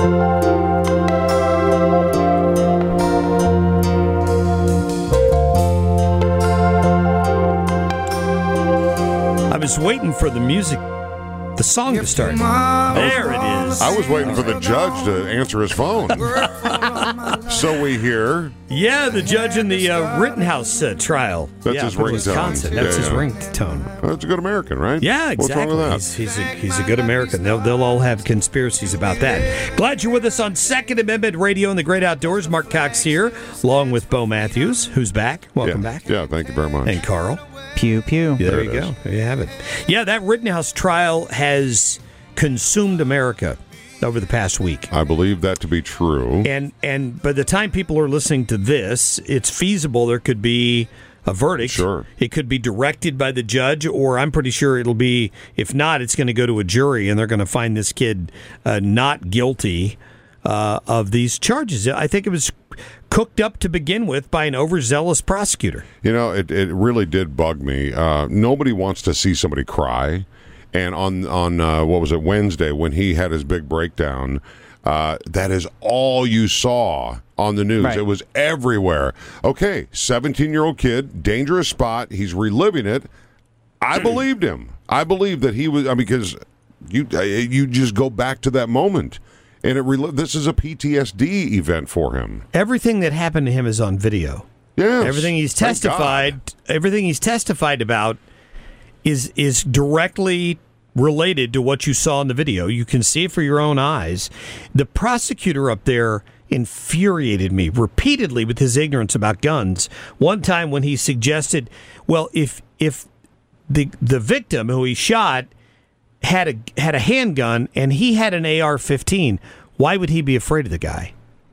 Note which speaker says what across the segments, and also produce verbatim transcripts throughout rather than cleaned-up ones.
Speaker 1: I was waiting for the music, the song to start. There it is.
Speaker 2: I was waiting for the judge to answer his phone. So we hear.
Speaker 1: Yeah, the judge in the uh, Rittenhouse uh, trial.
Speaker 2: That's
Speaker 1: yeah,
Speaker 2: his
Speaker 1: from
Speaker 2: ringtone.
Speaker 1: Wisconsin. That's
Speaker 2: Yeah,
Speaker 1: his
Speaker 2: yeah.
Speaker 1: ringtone.
Speaker 2: That's a good American, right?
Speaker 1: Yeah, exactly.
Speaker 2: What's wrong with that?
Speaker 1: He's, he's, a, he's a good American. They'll, they'll all have conspiracies about that. Glad you're with us on Second Amendment Radio and the Great Outdoors. Mark Cox here, along with Bo Matthews, who's back. Welcome
Speaker 2: yeah.
Speaker 1: back.
Speaker 2: Yeah, thank you very much.
Speaker 1: And Carl.
Speaker 3: Pew, pew.
Speaker 1: Yeah, there,
Speaker 2: There
Speaker 1: you
Speaker 2: it
Speaker 1: go.
Speaker 2: is.
Speaker 1: There you have it. Yeah, that Rittenhouse trial has consumed America over the past week.
Speaker 2: I believe that to be true.
Speaker 1: And and by the time people are listening to this, it's feasible there could be a verdict.
Speaker 2: Sure.
Speaker 1: It could be directed by the judge, or I'm pretty sure it'll be, if not, it's going to go to a jury, and they're going to find this kid uh, not guilty uh, of these charges. I think it was cooked up to begin with by an overzealous prosecutor.
Speaker 2: You know, it, it really did bug me. Uh, nobody wants to see somebody cry. And on, on uh, what was it, Wednesday, when he had his big breakdown, uh, that is all you saw on the news.
Speaker 3: Right.
Speaker 2: It was everywhere. Okay, seventeen-year-old kid, dangerous spot. He's reliving it. I believed him. I believed that he was, I mean, because you, you just go back to that moment. And it rel- this is a P T S D event for him.
Speaker 1: Everything that happened to him is on video.
Speaker 2: Yes.
Speaker 1: Everything he's
Speaker 2: Thank
Speaker 1: testified,
Speaker 2: God.
Speaker 1: everything he's testified about is is directly related to what you saw in the video. You can see it for your own eyes. The prosecutor up there infuriated me repeatedly with his ignorance about guns. One time when he suggested, well, if if the the victim who he shot had a had a handgun and he had an A R fifteen, why would he be afraid of the guy?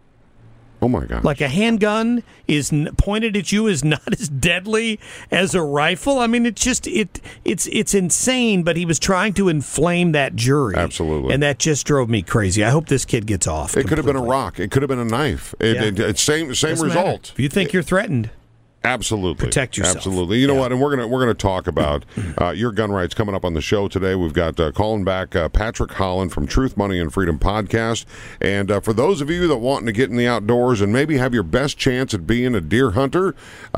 Speaker 2: Oh, my God.
Speaker 1: Like a handgun is n- pointed at you is not as deadly as a rifle. I mean, it's just it it's it's insane. But he was trying to inflame that jury,
Speaker 2: Absolutely.
Speaker 1: and that just drove me crazy. I hope this kid gets off.
Speaker 2: It could have been a
Speaker 1: completely.
Speaker 2: rock. It could have been a knife. It,
Speaker 1: Yeah.
Speaker 2: it, it's same same
Speaker 1: Doesn't
Speaker 2: result.
Speaker 1: matter. If you think you're threatened,
Speaker 2: Absolutely.
Speaker 1: Protect yourself.
Speaker 2: Absolutely. You know
Speaker 1: Yeah.
Speaker 2: what? And we're gonna we're gonna talk about uh, your gun rights coming up on the show today. We've got uh, calling back uh, Patrick Holland from Truth, Money, and Freedom podcast. And uh, for those of you that wanting to get in the outdoors and maybe have your best chance at being a deer hunter,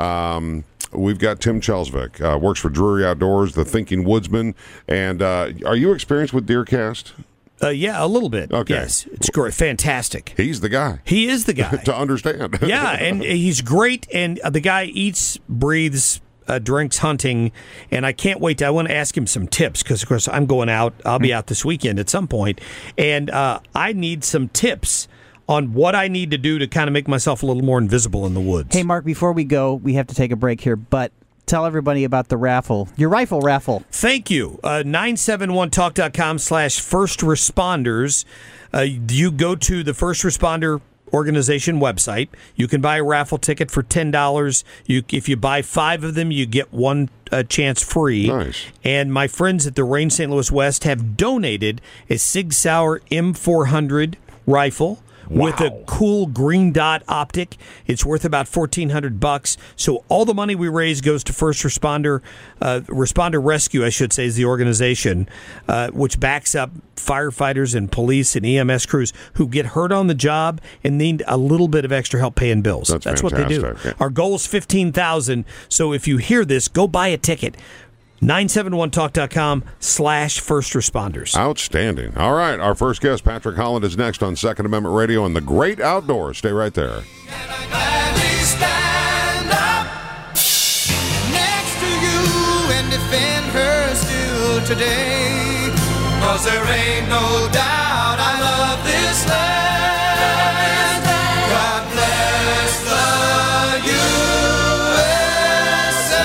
Speaker 2: um, we've got Tim Chelsvik, uh, works for Drury Outdoors, the Thinking Woodsman. And uh, are you experienced with DeerCast?
Speaker 1: uh, yeah, a little bit.
Speaker 2: Okay.
Speaker 1: Yes, it's great, fantastic.
Speaker 2: He's the guy
Speaker 1: He is the guy.
Speaker 2: to understand.
Speaker 1: Yeah, and he's great. And the guy eats, breathes, uh, drinks hunting. And I can't wait. To, I want to ask him some tips because, of course, I'm going out. I'll be out this weekend at some point, and uh, I need some tips on what I need to do to kind of make myself a little more invisible in the woods.
Speaker 3: Hey, Mark, before we go, we have to take a break here, but tell everybody about the raffle, your rifle raffle.
Speaker 1: Thank you. Uh, nine seven one talk dot com slash first responders. Uh, you go to the First Responder Organization website. You can buy a raffle ticket for ten dollars. You, if you buy five of them, you get one uh, chance free.
Speaker 2: Nice.
Speaker 1: And my friends at the Range Saint Louis West have donated a Sig Sauer M four hundred rifle. With a cool green dot optic. It's worth about fourteen hundred bucks. So all the money we raise goes to First Responder, uh, Responder Rescue, I should say, is the organization, uh, which backs up firefighters and police and E M S crews who get hurt on the job and need a little bit of extra help paying bills.
Speaker 2: That's
Speaker 1: what they do.
Speaker 2: fantastic.
Speaker 1: Our goal is fifteen thousand dollars. So if you hear this, go buy a ticket. nine seven one talk dot com slash first responders.
Speaker 2: Outstanding. All right, our first guest, Patrick Holland, is next on Second Amendment Radio and the Great Outdoors. Stay right there.
Speaker 4: And I gladly stand up next to you and defend her still today. 'Cause there ain't no doubt I love this land. God bless the U S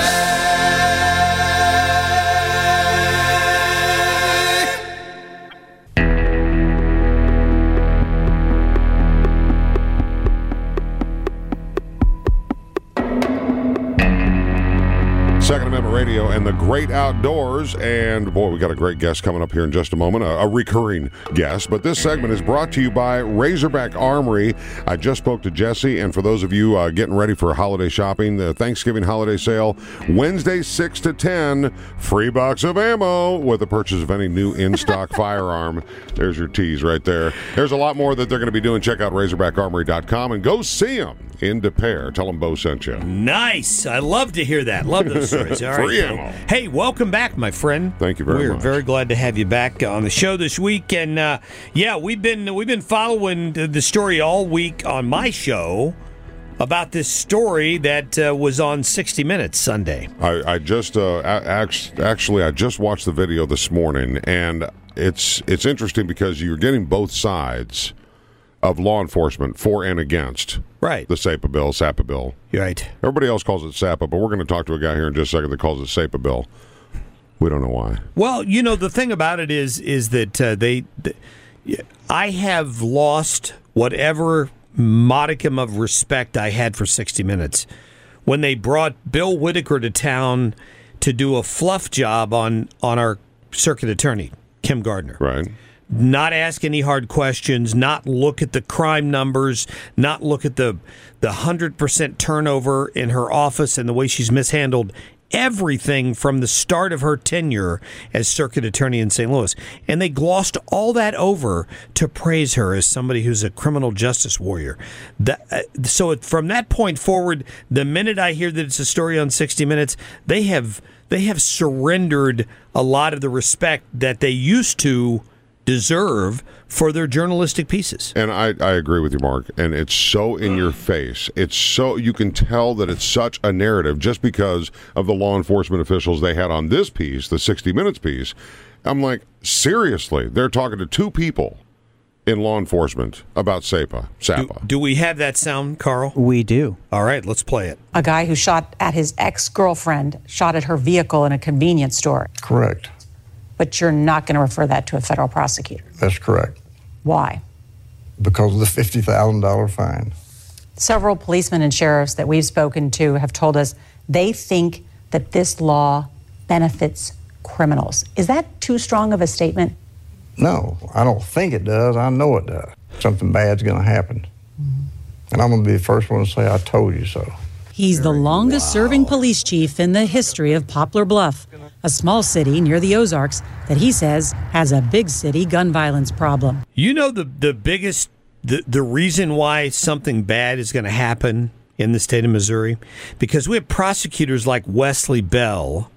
Speaker 2: Second Amendment Radio radio and the great outdoors. And boy, we got a great guest coming up here in just a moment, a, a recurring guest. But this segment is brought to you by Razorback Armory. I just spoke to Jesse, and for those of you uh, getting ready for holiday shopping, the Thanksgiving holiday sale, Wednesday six to ten, free box of ammo with the purchase of any new in-stock firearm. There's your tease right there. There's a lot more that they're going to be doing. Check out razorback armory dot com and go see them in Des Peres. Tell them Bo sent you.
Speaker 1: Nice. I love to hear that. Love those stories. All right.
Speaker 2: Free ammo.
Speaker 1: Hey, welcome back, my friend.
Speaker 2: Thank you very
Speaker 1: We're
Speaker 2: much.
Speaker 1: We're very glad to have you back on the show this week. And uh, yeah, we've been we've been following the story all week on my show about this story that uh, was on sixty minutes Sunday.
Speaker 2: I, I just uh, act- actually I just watched the video this morning, and it's it's interesting because you're getting both sides of law enforcement for and against
Speaker 1: Right.
Speaker 2: the SAPA bill, SAPA bill.
Speaker 1: Right.
Speaker 2: Everybody else calls it SAPA, but we're going to talk to a guy here in just a second that calls it SAPA bill. We don't know why.
Speaker 1: Well, you know, the thing about it is is that uh, they, th- I have lost whatever modicum of respect I had for sixty minutes when they brought Bill Whitaker to town to do a fluff job on, on our circuit attorney, Kim Gardner.
Speaker 2: Right.
Speaker 1: Not ask any hard questions, not look at the crime numbers, not look at the the one hundred percent turnover in her office and the way she's mishandled everything from the start of her tenure as circuit attorney in Saint Louis. And they glossed all that over to praise her as somebody who's a criminal justice warrior. That, uh, so it, from that point forward, the minute I hear that it's a story on sixty minutes, they have they have surrendered a lot of the respect that they used to deserve for their journalistic pieces.
Speaker 2: And I, I agree with you, Mark. And it's so in your face. It's so, you can tell that it's such a narrative just because of the law enforcement officials they had on this piece, the sixty minutes piece. I'm like, seriously, they're talking to two people in law enforcement about SAPA. SAPA.
Speaker 1: Do, do we have that sound, Carl?
Speaker 3: We do.
Speaker 1: All right, let's play it.
Speaker 5: A guy who shot at his ex-girlfriend shot at her vehicle in a convenience store.
Speaker 6: Correct.
Speaker 5: But you're not going to refer that to a federal prosecutor.
Speaker 6: That's correct.
Speaker 5: Why?
Speaker 6: Because of the fifty thousand dollars fine.
Speaker 5: Several policemen and sheriffs that we've spoken to have told us they think that this law benefits criminals. Is that too strong of a statement?
Speaker 6: No, I don't think it does. I know it does. Something bad's going to happen. Mm-hmm. And I'm going to be the first one to say, I told you so.
Speaker 7: He's the longest-serving police chief in the history of Poplar Bluff, a small city near the Ozarks that he says has a big city gun violence problem.
Speaker 1: You know the the biggest, the, the reason why something bad is going to happen in the state of Missouri? Because we have prosecutors like Wesley Bell.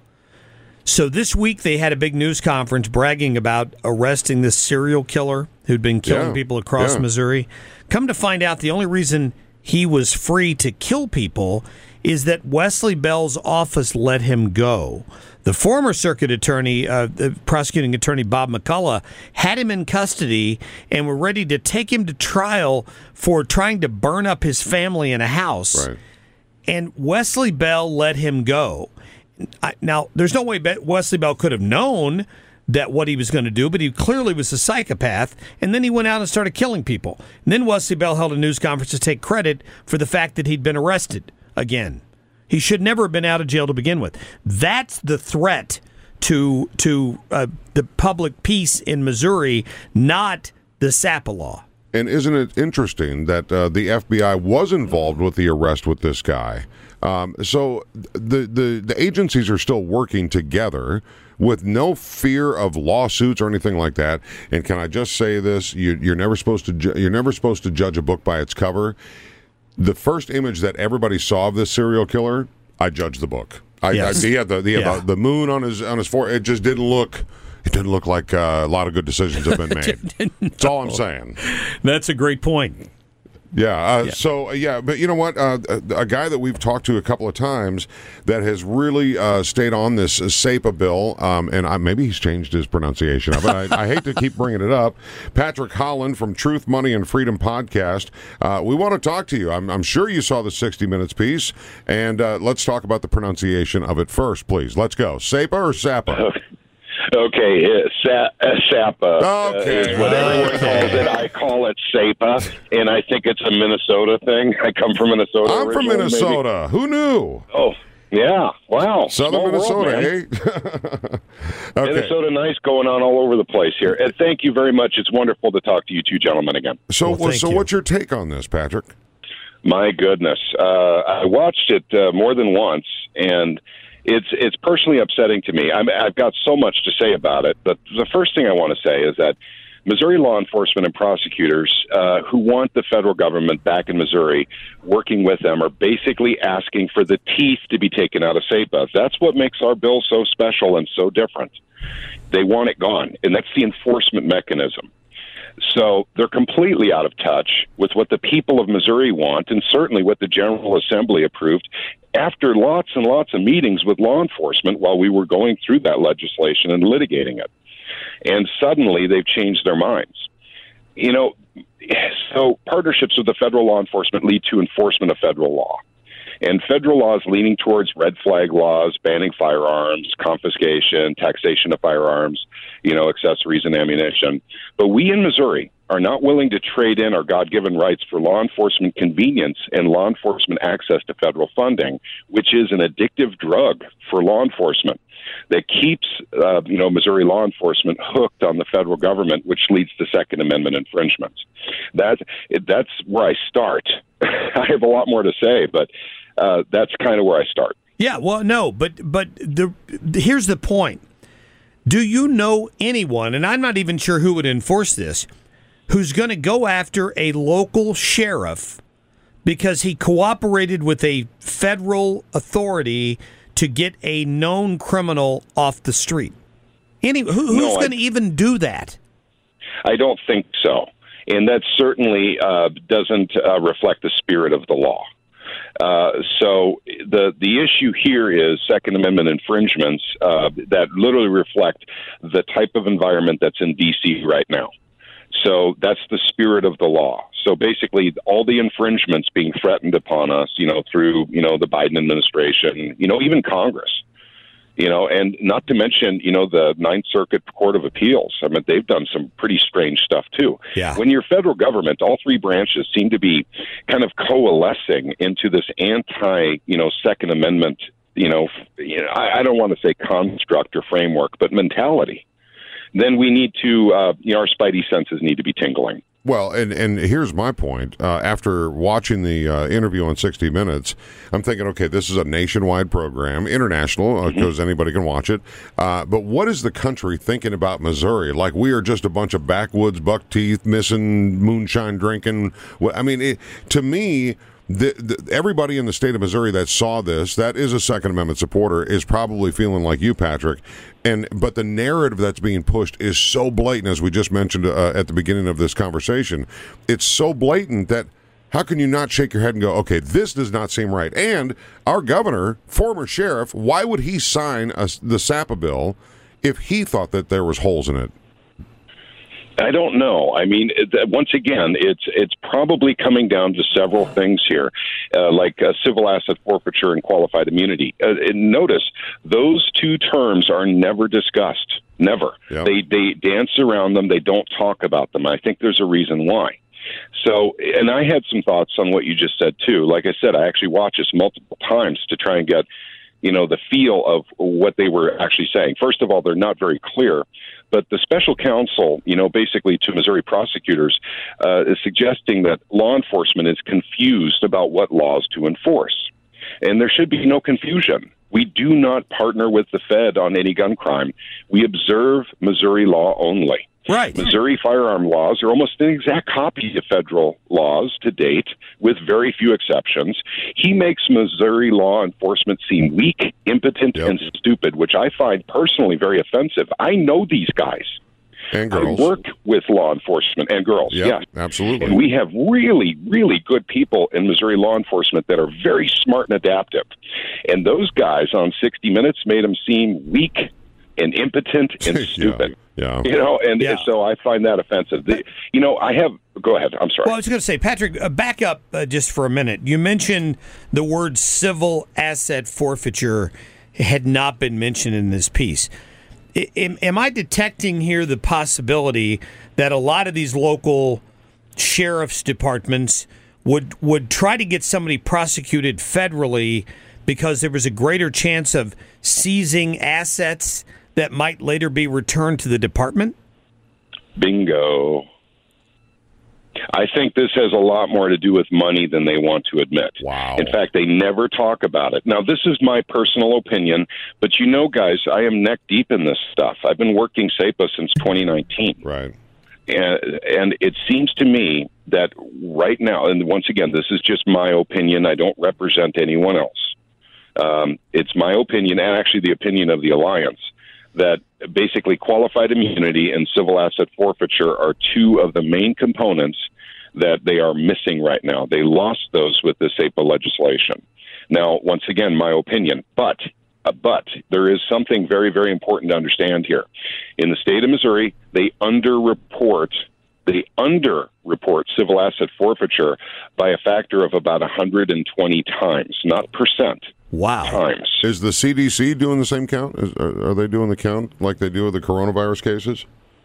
Speaker 1: So this week they had a big news conference bragging about arresting this serial killer who'd been killing
Speaker 2: Yeah,
Speaker 1: people across
Speaker 2: yeah.
Speaker 1: Missouri. Come to find out, the only reason he was free to kill people is that Wesley Bell's office let him go. The former circuit attorney, uh, the prosecuting attorney Bob McCullough, had him in custody and were ready to take him to trial for trying to burn up his family in a house.
Speaker 2: Right.
Speaker 1: And Wesley Bell let him go. I, now, there's no way Be- Wesley Bell could have known that what he was going to do, but he clearly was a psychopath, and then he went out and started killing people. And then Wesley Bell held a news conference to take credit for the fact that he'd been arrested again. He should never have been out of jail to begin with. That's the threat to to uh, the public peace in Missouri, not the SAPA law.
Speaker 2: And isn't it interesting that uh, the F B I was involved with the arrest with this guy? Um, so the, the the agencies are still working together with no fear of lawsuits or anything like that. And can I just say this? You, you're never supposed to ju- you're never supposed to judge a book by its cover. The first image that everybody saw of this serial killer, I judged the book. I,
Speaker 1: Yes.
Speaker 2: I, he had the he had
Speaker 1: Yeah.
Speaker 2: the, the moon on his on his forehead. It just didn't look. It didn't look like uh, a lot of good decisions have been made. That's all I'm saying.
Speaker 1: That's a great point.
Speaker 2: Yeah, uh,
Speaker 1: Yeah.
Speaker 2: So, uh, yeah, but you know what? Uh, a, a guy that we've talked to a couple of times that has really uh, stayed on this SAPA bill, um, and I, maybe he's changed his pronunciation of it. I, I hate to keep bringing it up. Patrick Holland from Truth, Money, and Freedom podcast. Uh, we want to talk to you. I'm, I'm sure you saw the sixty minutes piece, and uh, let's talk about the pronunciation of it first, please. Let's go. SAPA or SAPA?
Speaker 8: Okay, uh, Sa- uh, SAPA
Speaker 2: Okay.
Speaker 8: uh, is what everyone
Speaker 2: Okay.
Speaker 8: calls it. I call it SAPA, and I think it's a Minnesota thing. I come from Minnesota.
Speaker 2: I'm from
Speaker 8: originally,
Speaker 2: Minnesota. Who knew?
Speaker 8: Maybe. Oh, Yeah, wow.
Speaker 2: Southern
Speaker 8: Small
Speaker 2: Minnesota,
Speaker 8: world,
Speaker 2: eh? Okay.
Speaker 8: Minnesota nice going on all over the place here. And thank you very much. It's wonderful to talk to you two gentlemen again.
Speaker 2: So,
Speaker 1: Well, thank
Speaker 2: so
Speaker 1: you.
Speaker 2: what's your take on this, Patrick?
Speaker 8: My goodness. Uh, I watched it uh, more than once, and it's it's personally upsetting to me. I'm, I've got so much to say about it, but the first thing I want to say is that Missouri law enforcement and prosecutors uh, who want the federal government back in Missouri working with them are basically asking for the teeth to be taken out of SEPA. That's what makes our bill so special and so different. They want it gone, and that's the enforcement mechanism. So they're completely out of touch with what the people of Missouri want, and certainly what the General Assembly approved after lots and lots of meetings with law enforcement while we were going through that legislation and litigating it. And suddenly they've changed their minds. You know, so partnerships with the federal law enforcement lead to enforcement of federal law. And federal law is leaning towards red flag laws, banning firearms, confiscation, taxation of firearms, you know, accessories and ammunition. But we in Missouri are not willing to trade in our God-given rights for law enforcement convenience and law enforcement access to federal funding, which is an addictive drug for law enforcement that keeps, uh, you know, Missouri law enforcement hooked on the federal government, which leads to Second Amendment infringements. That, that's where I start. I have a lot more to say, but uh, that's kind of where I start.
Speaker 1: Yeah, well, no, but but the, the here's the point. Do you know anyone, and I'm not even sure who would enforce this, who's going to go after a local sheriff because he cooperated with a federal authority to get a known criminal off the street? Any who, who's
Speaker 8: No, I-
Speaker 1: going to even do that?
Speaker 8: I don't think so. And that certainly uh, doesn't uh, reflect the spirit of the law. Uh, so the the issue here is Second Amendment infringements uh, that literally reflect the type of environment that's in D C right now. So that's the spirit of the law. So basically, all the infringements being threatened upon us, you know, through, you know, the Biden administration, you know, even Congress, you know, and not to mention, you know, the Ninth Circuit Court of Appeals. I mean, they've done some pretty strange stuff, too.
Speaker 1: Yeah.
Speaker 8: When you're federal government, all three branches seem to be kind of coalescing into this anti, you know, Second Amendment, you know, you know I, I don't want to say construct or framework, but mentality. Then we need to, uh, you know, our spidey senses need to be tingling.
Speaker 2: Well, and, and here's my point. Uh, after watching the uh, interview on sixty minutes, I'm thinking, okay, this is a nationwide program, international, because uh, mm-hmm. anybody can watch it. Uh, but what is the country thinking about Missouri? Like we are just a bunch of backwoods, buck teeth, missing, moonshine drinking. Well, I mean, it, to me, the, the, everybody in the state of Missouri that saw this, that is a Second Amendment supporter, is probably feeling like you, Patrick. And but the narrative that's being pushed is so blatant, as we just mentioned uh, at the beginning of this conversation. It's so blatant that how can you not shake your head and go, okay, this does not seem right? And our governor, former sheriff, why would he sign a, the SAPA bill if he thought that there was holes in it?
Speaker 8: I don't know. I mean, it, once again, it's it's probably coming down to several things here, uh, like uh, civil asset forfeiture and qualified immunity. Uh, and notice, those two terms are never discussed. Never.
Speaker 2: Yep.
Speaker 8: They they dance around them. They don't talk about them. I think there's a reason why. So, and I had some thoughts on what you just said, too. Like I said, I actually watched this multiple times to try and get, you know, the feel of what they were actually saying. First of all, they're not very clear. But the special counsel, you know, basically to Missouri prosecutors, uh, is suggesting that law enforcement is confused about what laws to enforce. And there should be no confusion. We do not partner with the Fed on any gun crime. We observe Missouri law only.
Speaker 1: Right.
Speaker 8: Missouri firearm laws are almost an exact copy of federal laws to date, with very few exceptions. He makes Missouri law enforcement seem weak, impotent,
Speaker 2: yep.
Speaker 8: and stupid, which I find personally very offensive. I know these guys.
Speaker 2: And girls.
Speaker 8: I work with law enforcement and girls,
Speaker 2: yep,
Speaker 8: yes.
Speaker 2: absolutely.
Speaker 8: And we have really, really good people in Missouri law enforcement that are very smart and adaptive. And those guys on sixty minutes made them seem weak and impotent and stupid.
Speaker 2: yeah. Yeah.
Speaker 8: You know, and,
Speaker 1: Yeah.
Speaker 8: and so I find that offensive. The, you know, I have. Go ahead. I'm sorry.
Speaker 1: Well, I was going to say, Patrick, uh, back up uh, just for a minute. You mentioned the word civil asset forfeiture had not been mentioned in this piece. I, am, am I detecting here the possibility that a lot of these local sheriff's departments would would try to get somebody prosecuted federally because there was a greater chance of seizing assets that might later be returned to the department?
Speaker 8: Bingo. I think this has a lot more to do with money than they want to admit.
Speaker 2: Wow.
Speaker 8: In fact, they never talk about it. Now, this is my personal opinion, but you know, guys, I am neck deep in this stuff. I've been working SEPA since twenty nineteen.
Speaker 2: Right.
Speaker 8: And, and it seems to me that right now, and once again, this is just my opinion. I don't represent anyone else. Um, it's my opinion, and actually the opinion of the Alliance, that basically qualified immunity and civil asset forfeiture are two of the main components that they are missing right now. They lost those with the SEPA legislation. Now, once again, my opinion, but uh, but there is something very, very important to understand here. In the state of Missouri, they underreport they underreport civil asset forfeiture by a factor of about one hundred twenty times, not percent.
Speaker 1: Wow.
Speaker 8: Times.
Speaker 2: Is the C D C doing the same count? Is, are, are they doing the count like they do with the coronavirus cases?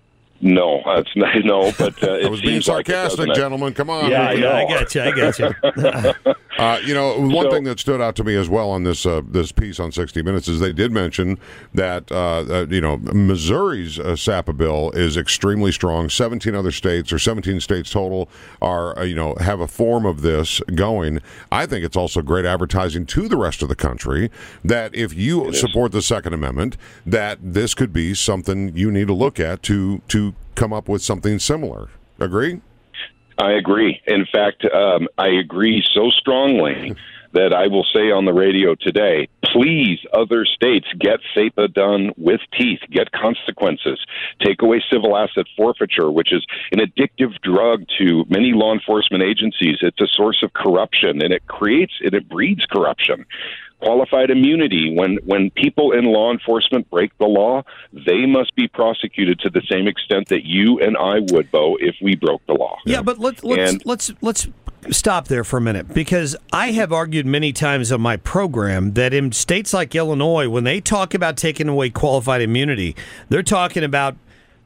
Speaker 8: No, that's not, no, but uh, it
Speaker 2: I was being
Speaker 8: seems like it,
Speaker 2: sarcastic,
Speaker 8: doesn't it?
Speaker 2: gentlemen. Come on.
Speaker 8: Yeah, I know.
Speaker 1: I got you. I got you.
Speaker 2: Uh, you know, one
Speaker 8: So-
Speaker 2: thing that stood out to me as well on this uh, this piece on sixty minutes is they did mention that uh, uh, you know Missouri's uh, SAPA bill is extremely strong. Seventeen other states, or seventeen states total, are uh, you know have a form of this going. I think it's also great advertising to the rest of the country that if you support the Second Amendment, that this could be something you need to look at to to come up with something similar. Agree?
Speaker 8: I agree. In fact, um, I agree so strongly that I will say on the radio today, please, other states, get SEPA done with teeth, get consequences, take away civil asset forfeiture, which is an addictive drug to many law enforcement agencies. It's a source of corruption, and it creates, and it breeds corruption. Qualified immunity, when when people in law enforcement break the law, they must be prosecuted to the same extent that you and I would, Bo, if we broke the law.
Speaker 1: Yeah, but let's let's
Speaker 8: And-
Speaker 1: let's let's stop there for a minute, because I have argued many times on my program that in states like Illinois, when they talk about taking away qualified immunity, they're talking about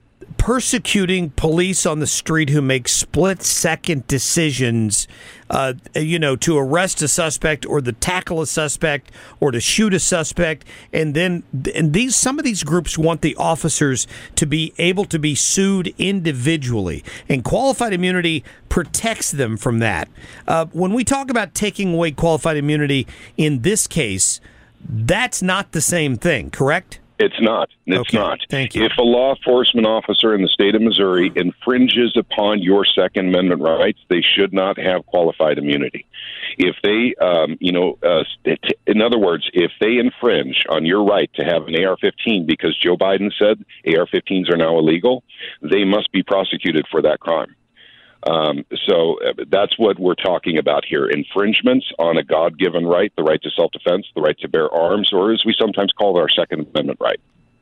Speaker 1: persecuting police on the street who make split-second decisions, uh, you know, to arrest a suspect or to tackle a suspect or to shoot a suspect, and then and these some of these groups want the officers to be able to be sued individually, and qualified immunity protects them from that. Uh, when we talk about taking away qualified immunity in this case, that's not the same thing, correct?
Speaker 8: It's not. It's
Speaker 1: Okay,
Speaker 8: not.
Speaker 1: thank you.
Speaker 8: If a law enforcement officer in the state of Missouri infringes upon your Second Amendment rights, they should not have qualified immunity. If they, um, you know, uh, in other words, if they infringe on your right to have an A R fifteen because Joe Biden said A R fifteens are now illegal, they must be prosecuted for that crime. Um, so uh, that's what we're talking about here. Infringements on a God-given right, the right to self-defense, the right to bear arms, or as we sometimes call it, our Second Amendment right.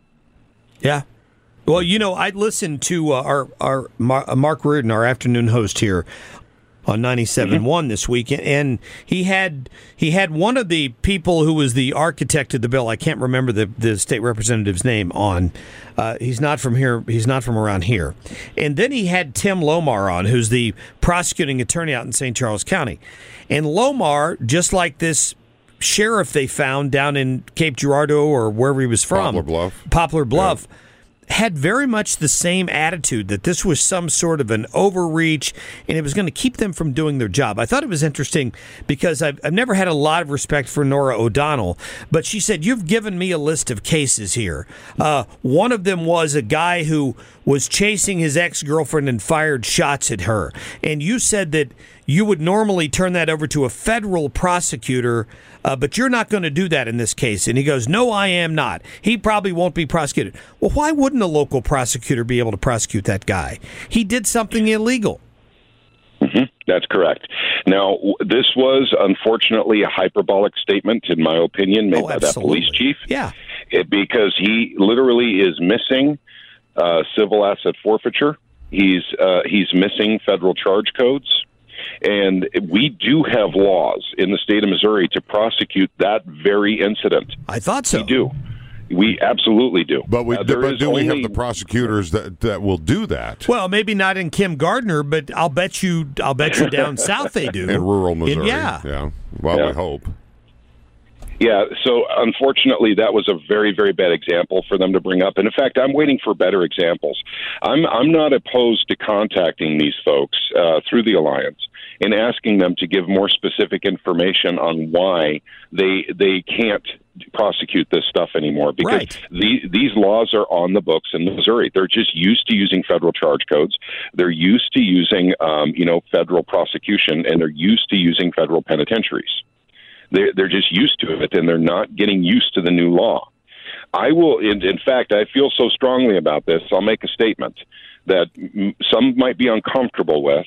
Speaker 1: Yeah. Well, you know, I listened to uh, our, our Mar- uh, Mark Reardon, our afternoon host here on ninety-seven point one mm-hmm. this week, and he had he had one of the people who was the architect of the bill. I can't remember the, the state representative's name on. Uh, he's not from here. He's not from around here. And then he had Tim Lomar on, who's the prosecuting attorney out in Saint Charles County. And Lomar, just like this sheriff they found down in Cape Girardeau or wherever he was from,
Speaker 2: Poplar Bluff.
Speaker 1: Poplar Bluff. Yeah. Had very much the same attitude that this was some sort of an overreach and it was going to keep them from doing their job. I thought it was interesting because I've, I've never had a lot of respect for Norah O'Donnell, but she said, you've given me a list of cases here. Uh, one of them was a guy who was chasing his ex-girlfriend and fired shots at her. And you said that you would normally turn that over to a federal prosecutor, uh, but you're not going to do that in this case. And he goes, no, I am not. He probably won't be prosecuted. Well, why wouldn't a local prosecutor be able to prosecute that guy? He did something illegal.
Speaker 8: Mm-hmm. That's correct. Now, w- this was unfortunately a hyperbolic statement, in my opinion, made
Speaker 1: Oh,
Speaker 8: by that police chief.
Speaker 1: Yeah.
Speaker 8: It, because he literally is missing uh, civil asset forfeiture. He's uh, he's missing federal charge codes. And we do have laws in the state of Missouri to prosecute that very incident.
Speaker 1: I thought so.
Speaker 8: We do. We absolutely do.
Speaker 2: But we
Speaker 8: Uh,
Speaker 2: do,
Speaker 8: there
Speaker 2: but
Speaker 8: is
Speaker 2: do we have
Speaker 8: only-
Speaker 2: the prosecutors that, that will do that
Speaker 1: Well, maybe not in Kim Gardner, but I'll bet you I'll bet you down south they do.
Speaker 2: in rural Missouri?
Speaker 1: yeah.
Speaker 2: yeah. Well,
Speaker 8: Yeah.
Speaker 2: we hope.
Speaker 8: Yeah, so unfortunately, that was a very, very bad example for them to bring up. And in fact, I'm waiting for better examples. I'm I'm not opposed to contacting these folks uh, through the Alliance and asking them to give more specific information on why they they can't prosecute this stuff anymore, because
Speaker 1: right.
Speaker 8: the, these laws are on the books in Missouri. They're just used to using federal charge codes. They're used to using, um, you know, federal prosecution, and they're used to using federal penitentiaries. They're, they're just used to it, and they're not getting used to the new law. I will, in, in fact, I feel so strongly about this, I'll make a statement that m- some might be uncomfortable with,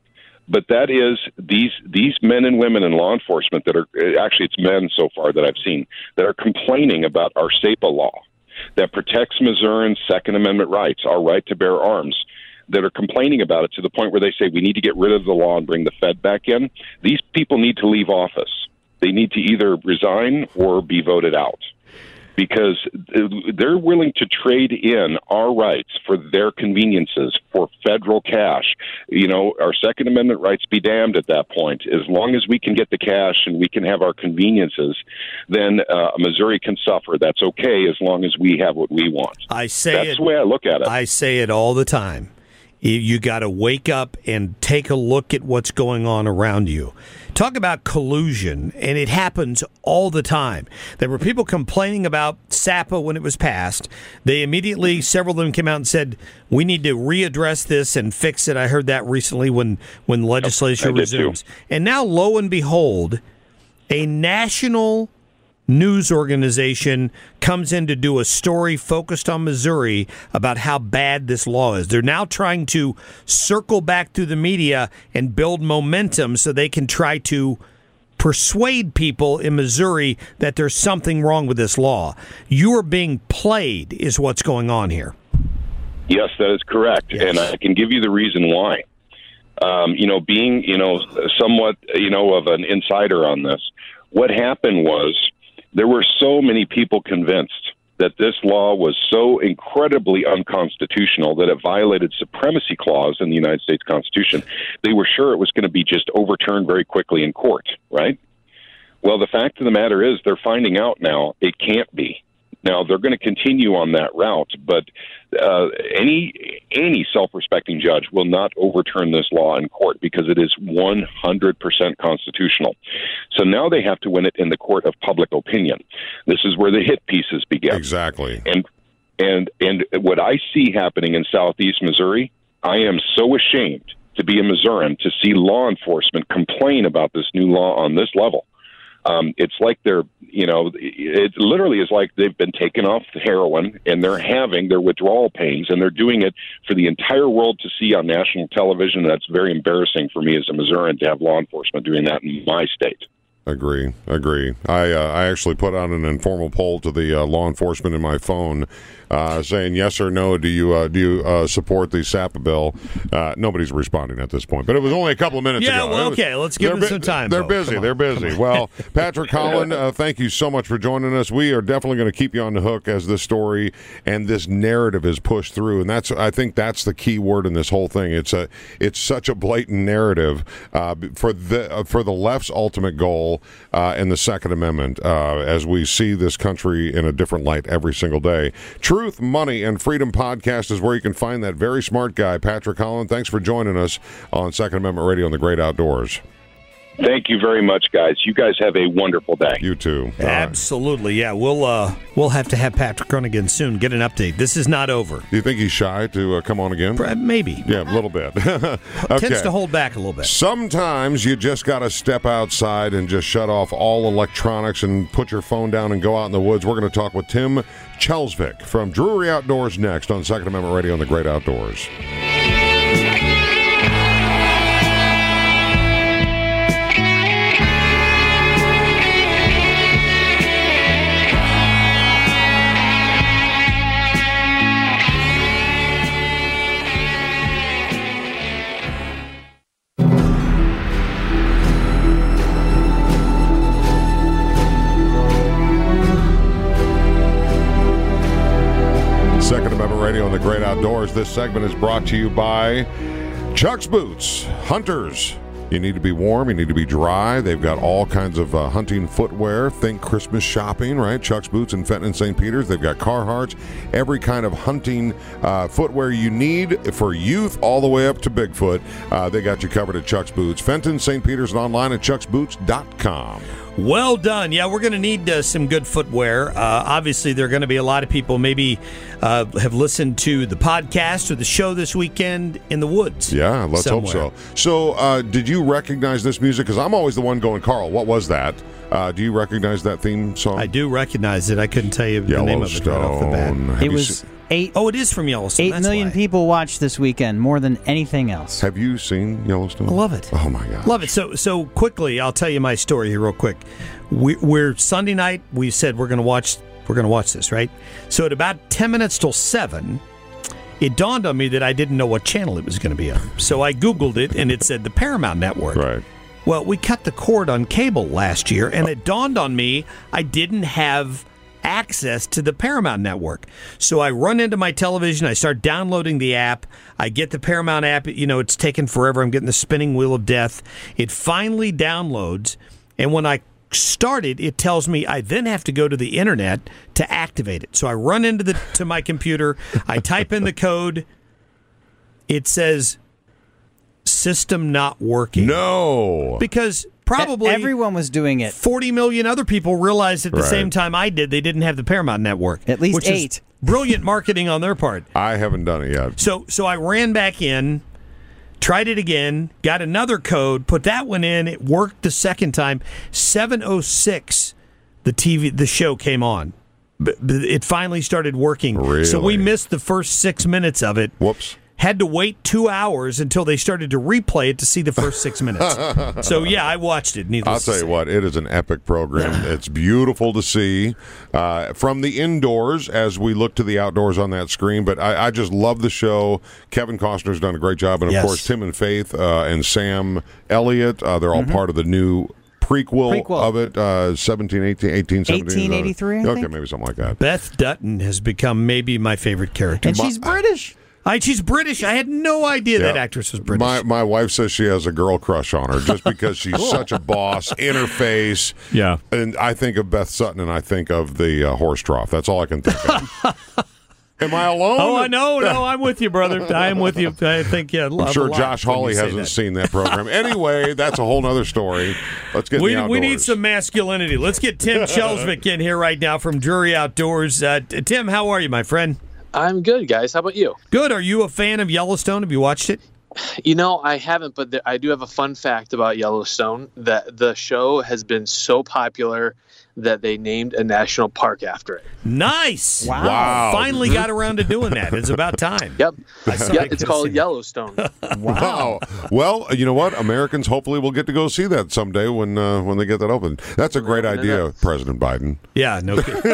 Speaker 8: but that is these these men and women in law enforcement that are, actually it's men so far that I've seen, that are complaining about our SEPA law that protects Missourians' Second Amendment rights, our right to bear arms, that are complaining about it to the point where they say we need to get rid of the law and bring the Fed back in. These people need to leave office. They need to either resign or be voted out, because they're willing to trade in our rights for their conveniences for federal cash. You know, our Second Amendment rights be damned at that point. As long as we can get the cash and we can have our conveniences, then uh, Missouri can suffer. That's okay as long as we have what we want.
Speaker 1: I say
Speaker 8: That's
Speaker 1: it,
Speaker 8: the way I look at it.
Speaker 1: I say it all the time. You, you got to wake up and take a look at what's going on around you. Talk about collusion, and it happens all the time. There were people complaining about SAPA when it was passed. They immediately, several of them came out and said, we need to readdress this and fix it. I heard that recently when, when legislature
Speaker 8: yep,
Speaker 1: resumes. And now, lo and behold, a national news organization comes in to do a story focused on Missouri about how bad this law is. They're now trying to circle back through the media and build momentum so they can try to persuade people in Missouri that there's something wrong with this law. You are being played is what's going on here.
Speaker 8: Yes, that is correct.
Speaker 1: Yes.
Speaker 8: And I can give you the reason why. Um, you know, being, you know, somewhat, you know, of an insider on this, what happened was, there were so many people convinced that this law was so incredibly unconstitutional that it violated supremacy clause in the United States Constitution. They were sure it was going to be just overturned very quickly in court, right? Well, the fact of the matter is they're finding out now it can't be. Now, they're going to continue on that route, but uh, any any self-respecting judge will not overturn this law in court because it is one hundred percent constitutional. So now they have to win it in the court of public opinion. This is where the hit pieces begin.
Speaker 2: Exactly.
Speaker 8: And and and what I see happening in southeast Missouri, I am so ashamed to be a Missourian to see law enforcement complain about this new law on this level. Um, it's like they're, you know, it literally is like they've been taken off the heroin and they're having their withdrawal pains, and they're doing it for the entire world to see on national television. That's very embarrassing for me as a Missourian to have law enforcement doing that in my state.
Speaker 2: Agree, agree. I uh, I actually put out an informal poll to the uh, law enforcement in my phone, uh, saying yes or no. Do you uh, do you uh, support the SAPA bill? Uh, nobody's responding at this point, but it was only a couple of minutes
Speaker 1: yeah,
Speaker 2: ago.
Speaker 1: Yeah, well,
Speaker 2: was,
Speaker 1: okay, let's give them
Speaker 2: bu-
Speaker 1: some time.
Speaker 2: They're
Speaker 1: folks.
Speaker 2: busy. They're busy. Well, Patrick Holland, uh, thank you so much for joining us. We are definitely going to keep you on the hook as this story and this narrative is pushed through, and that's I think that's the key word in this whole thing. It's a it's such a blatant narrative uh, for the uh, for the left's ultimate goal uh, and the Second Amendment, uh, as we see this country in a different light every single day. Truth, Money, and Freedom podcast is where you can find that very smart guy, Patrick Holland. Thanks for joining us on Second Amendment Radio and the Great Outdoors.
Speaker 8: Thank you very much, guys. You guys have a wonderful day.
Speaker 2: You too.
Speaker 1: Absolutely, yeah. We'll uh, we'll have to have Patrick on again soon. Get an update. This is not over.
Speaker 2: Do you think he's shy to uh, come on again?
Speaker 1: Maybe.
Speaker 2: Yeah, a little bit. Okay.
Speaker 1: Tends to hold back a little bit.
Speaker 2: Sometimes you just got to step outside and just shut off all electronics and put your phone down and go out in the woods. We're going to talk with Tim Chelsvik from Drury Outdoors next on Second Amendment Radio and the Great Outdoors. Second Amendment Radio and the Great Outdoors. This segment is brought to you by Chuck's Boots, Hunters, You need to be warm. You need to be dry. They've got all kinds of uh, hunting footwear. Think Christmas shopping, right? Chuck's Boots in Fenton and Saint Peter's. They've got Carhartts. Every kind of hunting uh, footwear you need for youth all the way up to Bigfoot. Uh, they got you covered at Chuck's Boots. Fenton, Saint Peter's, and online at chucks boots dot com.
Speaker 1: Well done. Yeah, we're going to need uh, some good footwear. Uh, obviously, there are going to be a lot of people maybe uh, have listened to the podcast or the show this weekend in the woods.
Speaker 2: Yeah, let's
Speaker 1: somewhere.
Speaker 2: hope so. So, uh, did you recognize this music? Because I'm always the one going, Carl, what was that? Uh, do you recognize that theme song?
Speaker 1: I do recognize it. I couldn't tell you the name of it right off the bat.
Speaker 2: Have
Speaker 3: It
Speaker 2: you
Speaker 3: was
Speaker 2: se-
Speaker 3: eight.
Speaker 1: Oh, it is from Yellowstone.
Speaker 3: Eight
Speaker 1: That's
Speaker 3: million
Speaker 1: why.
Speaker 3: people watched this weekend, more than anything else.
Speaker 2: Have you seen Yellowstone?
Speaker 1: I love it.
Speaker 2: Oh, my God.
Speaker 1: Love it. So, so quickly, I'll tell you my story here real quick. We, we're Sunday night. We said we're going to watch. We're going to watch this, right? So at about ten minutes till seven, it dawned on me that I didn't know what channel it was going to be on. So I Googled it, and it said the Paramount Network.
Speaker 2: Right.
Speaker 1: Well, we cut the cord on cable last year, and it dawned on me I didn't have access to the Paramount Network. So I run into my television, I start downloading the app, I get the Paramount app, you know, it's taken forever, I'm getting the spinning wheel of death. It finally downloads, and when I start it, it tells me I then have to go to the internet to activate it. So I run into the to my computer, I type in the code, it says system not working.
Speaker 2: No.
Speaker 1: Because probably
Speaker 3: Everyone was doing it.
Speaker 1: forty million other people realized at the
Speaker 2: Right.
Speaker 1: same time I did they didn't have the Paramount Network.
Speaker 3: At least
Speaker 1: which is
Speaker 3: eight.
Speaker 1: brilliant marketing on their part.
Speaker 2: I haven't done it yet.
Speaker 1: So so I ran back in, tried it again, got another code, put that one in, it worked the second time. seven oh six the T V the show came on. B- b- It finally started working. So we
Speaker 2: Really?
Speaker 1: missed the first six minutes of it.
Speaker 2: Whoops.
Speaker 1: Had to wait two hours until they started to replay it to see the first six minutes. So, yeah, I watched it. Needless
Speaker 2: I'll
Speaker 1: to
Speaker 2: tell you
Speaker 1: say.
Speaker 2: what, it is an epic program. It's beautiful to see uh, from the indoors as we look to the outdoors on that screen. But I, I just love the show. Kevin Costner's done a great job. And, of
Speaker 1: Yes.
Speaker 2: course, Tim and Faith uh, and Sam Elliott, uh, they're all part of the new prequel,
Speaker 3: Prequel.
Speaker 2: of it, uh, seventeen, eighteen, eighteen, seventeen.
Speaker 3: eighteen eighty-three, I
Speaker 2: Okay,
Speaker 3: think.
Speaker 2: maybe something like that.
Speaker 1: Beth Dutton has become maybe my favorite character.
Speaker 3: And she's British.
Speaker 1: I, she's British. I had no idea that
Speaker 2: Yeah.
Speaker 1: actress was British.
Speaker 2: My my wife says she has a girl crush on her just because she's such a boss in her face.
Speaker 1: Yeah.
Speaker 2: And I think of Beth Sutton and I think of the uh, horse trough. That's all I can think of. Am I alone?
Speaker 1: oh, I know. No, I'm with you, brother. I am with you. I think, yeah.
Speaker 2: I'm sure Josh Hawley hasn't seen that program. Anyway, that's a whole other story. Let's get
Speaker 1: We,
Speaker 2: in the
Speaker 1: we need
Speaker 2: outdoors.
Speaker 1: some masculinity. Let's get Tim Chelsvik in here right now from Drury Outdoors. Uh, t- Tim, how are you, my friend?
Speaker 9: I'm good, guys. How about you?
Speaker 1: Good. Are you a fan of Yellowstone? Have you watched it?
Speaker 9: You know, I haven't, but there, I do have a fun fact about Yellowstone that the show has been so popular that they named a national park after it.
Speaker 1: Nice.
Speaker 3: Wow.
Speaker 2: Wow.
Speaker 1: Finally got around to doing that. It's about time.
Speaker 9: Yep.
Speaker 1: I saw
Speaker 9: yeah,
Speaker 1: it.
Speaker 9: it's
Speaker 1: Could've
Speaker 9: called
Speaker 1: seen it.
Speaker 9: Yellowstone.
Speaker 2: Wow. Well, you know what? Americans hopefully will get to go see that someday when uh, when they get that open. That's a great
Speaker 9: opening
Speaker 2: idea,
Speaker 9: up.
Speaker 2: President Biden.
Speaker 1: Yeah, no kidding.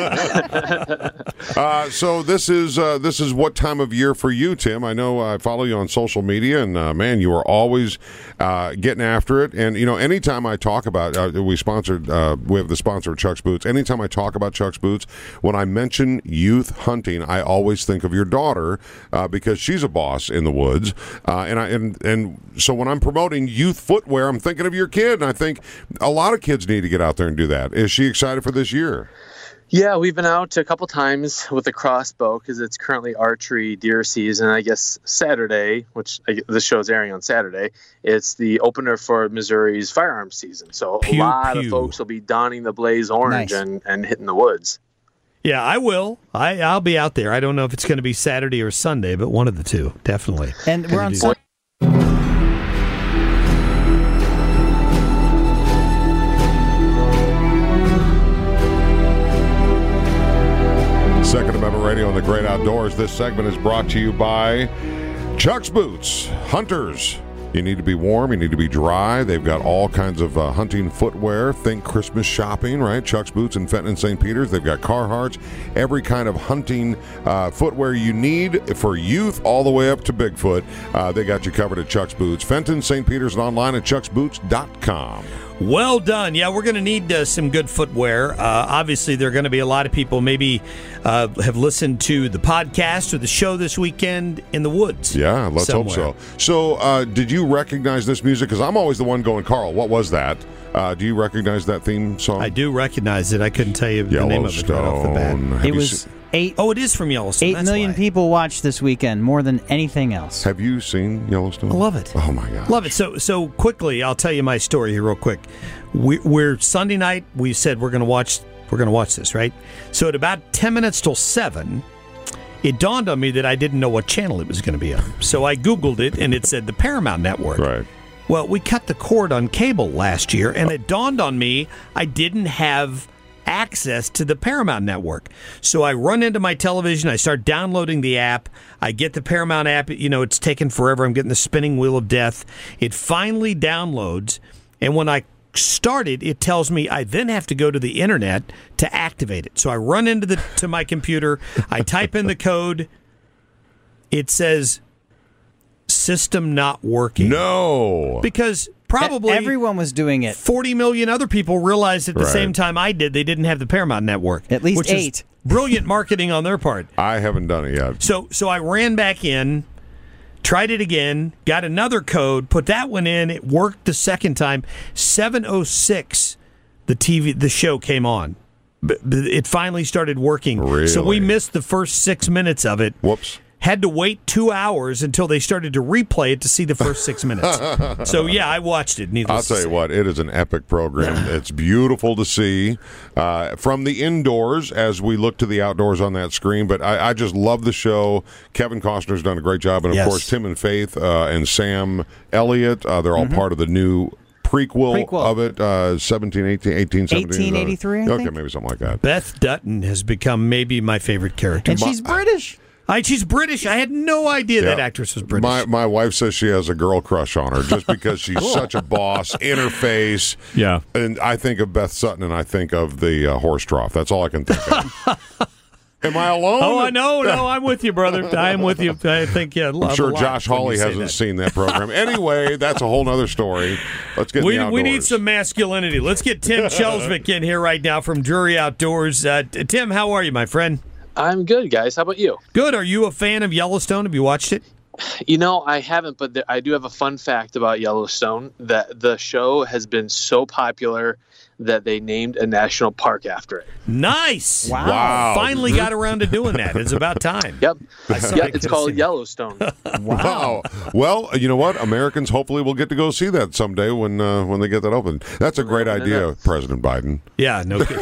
Speaker 2: Uh, so this is uh, this is what time of year for you, Tim? I know I follow you on social media, and uh, man, you are always uh, getting after it. And you know, anytime I talk about, uh, we sponsored, uh, we have the sponsor of Chuck's Boots. Anytime I talk about Chuck's Boots, when I mention youth hunting, I always think of your daughter uh, because she's a boss in the woods. Uh, and I and and so when I'm promoting youth footwear, I'm thinking of your kid, and I think a lot of kids need to get out there and do that. Is she excited for this year?
Speaker 9: Yeah, we've been out a couple times with a crossbow because it's currently archery deer season. I guess Saturday, which I, the show is airing on Saturday, it's the opener for Missouri's firearms season. So
Speaker 1: Pew,
Speaker 9: a lot
Speaker 1: pew.
Speaker 9: of folks will be donning the blaze orange
Speaker 3: Nice.
Speaker 9: and, and hitting the woods.
Speaker 1: Yeah, I will. I, I'll be out there. I don't know if it's going to be Saturday or Sunday, but one of the two, definitely.
Speaker 3: And we're on
Speaker 1: do
Speaker 3: Sun-
Speaker 2: Second Amendment Radio and the Great Outdoors. This segment is brought to you by Chuck's Boots. Hunters, you need to be warm, you need to be dry. They've got all kinds of uh, hunting footwear. Think Christmas shopping, right? Chuck's Boots in Fenton and Saint Peter's. They've got Carhartts. Every kind of hunting uh, footwear you need for youth all the way up to Bigfoot. Uh, they got you covered at Chuck's Boots. Fenton, Saint Peter's, and online at chucks boots dot com.
Speaker 1: Well done. Yeah, we're going to need uh, some good footwear. Uh, obviously, there are going to be a lot of people maybe uh, have listened to the podcast or the show this weekend in the woods.
Speaker 2: Yeah, let's
Speaker 1: somewhere.
Speaker 2: hope so. So, uh, did you recognize this music? Because I'm always the one going, Carl, what was that? Uh, do you recognize that theme song?
Speaker 1: I do recognize it. I couldn't tell you the name of it right off the bat.
Speaker 2: Have
Speaker 3: It
Speaker 2: you
Speaker 3: was
Speaker 2: se-
Speaker 3: eight.
Speaker 1: Oh, it is from Yellowstone.
Speaker 3: Eight
Speaker 1: That's
Speaker 3: million
Speaker 1: why.
Speaker 3: people watched this weekend, more than anything else.
Speaker 2: Have you seen Yellowstone?
Speaker 1: I love it.
Speaker 2: Oh, my God.
Speaker 1: Love it. So, so quickly, I'll tell you my story here real quick. We, we're Sunday night. We said we're going to watch. We're going to watch this, right? So at about ten minutes till seven, it dawned on me that I didn't know what channel it was going to be on. So I Googled it, and it said the Paramount Network.
Speaker 2: Right.
Speaker 1: Well, we cut the cord on cable last year, and it dawned on me I didn't have access to the Paramount Network. So I run into my television, I start downloading the app, I get the Paramount app, you know, it's taken forever, I'm getting the spinning wheel of death. It finally downloads, and when I start it, it tells me I then have to go to the internet to activate it. So I run into the to my computer, I type in the code, it says system not working.
Speaker 2: No.
Speaker 1: Because probably
Speaker 3: Everyone was doing it.
Speaker 1: forty million other people realized at the
Speaker 2: Right.
Speaker 1: same time I did they didn't have the Paramount Network.
Speaker 3: At least
Speaker 1: which
Speaker 3: eight.
Speaker 1: Is brilliant marketing on their part.
Speaker 2: I haven't done it yet.
Speaker 1: So so I ran back in, tried it again, got another code, put that one in, it worked the second time. seven oh six the T V the show came on. B- b- It finally started working.
Speaker 2: Really?
Speaker 1: So we missed the first six minutes of it.
Speaker 2: Whoops.
Speaker 1: Had to wait two hours until they started to replay it to see the first six minutes. So, yeah, I watched it. Needless
Speaker 2: I'll tell
Speaker 1: to
Speaker 2: you
Speaker 1: say.
Speaker 2: what, it is an epic program. It's beautiful to see uh, from the indoors as we look to the outdoors on that screen. But I, I just love the show. Kevin Costner's done a great job. And, of
Speaker 1: Yes.
Speaker 2: course, Tim and Faith uh, and Sam Elliott, uh, they're all part of the new prequel,
Speaker 3: Prequel.
Speaker 2: of it, uh, seventeen, eighteen, eighteen, seventeen.
Speaker 3: eighteen eighty-three, I
Speaker 2: Okay,
Speaker 3: think.
Speaker 2: maybe something like that.
Speaker 1: Beth Dutton has become maybe my favorite character.
Speaker 3: And she's British.
Speaker 1: I, she's British. I had no idea that
Speaker 2: Yeah.
Speaker 1: actress was British.
Speaker 2: My my wife says she has a girl crush on her just because she's such a boss in her face.
Speaker 1: Yeah.
Speaker 2: And I think of Beth Sutton and I think of the uh, horse trough. That's all I can think of. Am I alone?
Speaker 1: oh, I know. No, I'm with you, brother. I am with you. I think, yeah.
Speaker 2: I'm sure Josh Hawley hasn't seen that program. Anyway, that's a whole other story. Let's get in
Speaker 1: We,
Speaker 2: the
Speaker 1: we need
Speaker 2: outdoors.
Speaker 1: some masculinity. Let's get Tim Chelsvik in here right now from Drury Outdoors. Uh, t- Tim, how are you, my friend?
Speaker 9: I'm good, guys. How about you?
Speaker 1: Good. Are you a fan of Yellowstone? Have you watched it?
Speaker 9: You know, I haven't, but there, I do have a fun fact about Yellowstone that the show has been so popular that they named a national park after it.
Speaker 1: Nice.
Speaker 3: Wow.
Speaker 2: Wow.
Speaker 1: Finally got around to doing that. It's about time.
Speaker 9: Yep.
Speaker 1: saw
Speaker 9: yeah,
Speaker 1: it.
Speaker 9: it's called Yellowstone.
Speaker 2: Wow. Well, you know what? Americans hopefully will get to go see that someday when uh, when they get that open. That's a great idea, President Biden.
Speaker 1: Yeah, no kidding.